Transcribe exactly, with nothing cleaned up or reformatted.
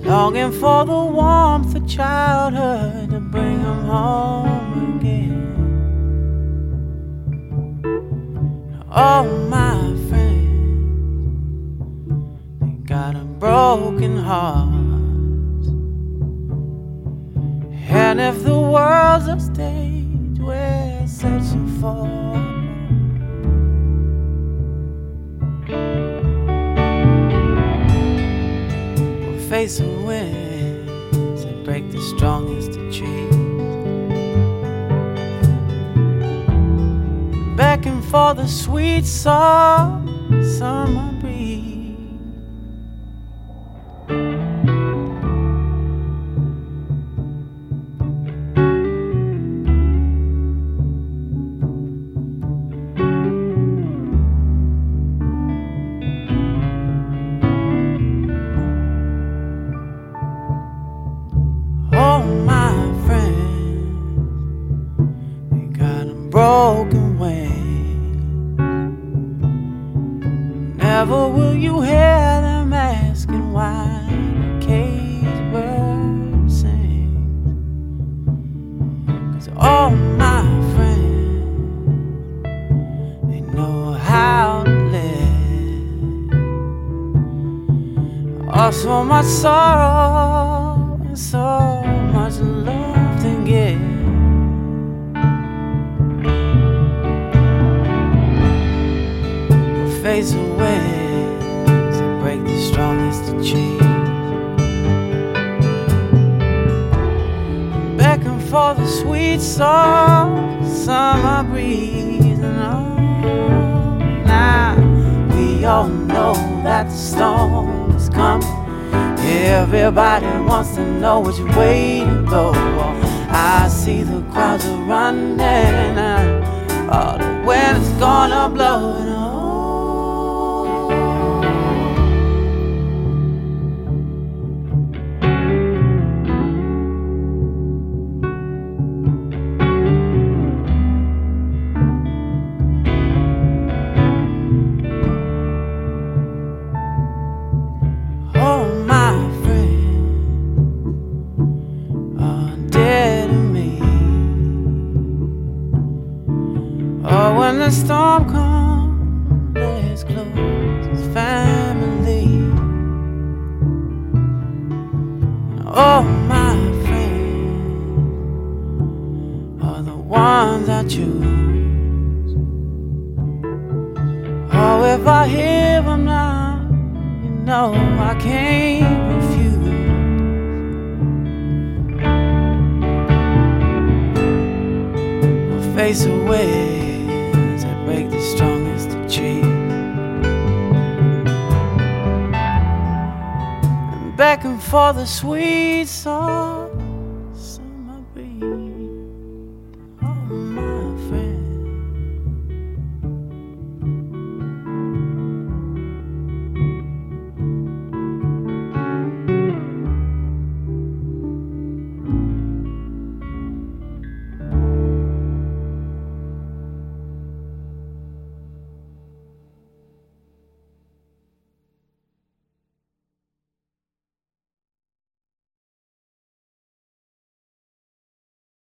longing for the warmth of childhood to bring them home again. All my friends, they got a broken heart. And if the world's a stage we're searching for, we'll face the winds and break the strongest of trees, beckon for the sweet soft summer breeze. Broken wings, never will you hear them asking why the cage bird sings. 'Cause all my friends, they know how to live. Oh, so much sorrow and so much love to give. Face the winds and break the strongest of trees, and beckon for the sweet soft summer breeze. And oh, now we all know that the storm is coming. Everybody wants to know which way to go. I see the crowds are running, and oh, the wind is gonna blow. And oh, when the storm comes, let's close as family. All my friends are the ones I choose. Oh, if I hear them now, you know I can't refuse. I'll face away, break the strongest of trees, and beckon for the sweet song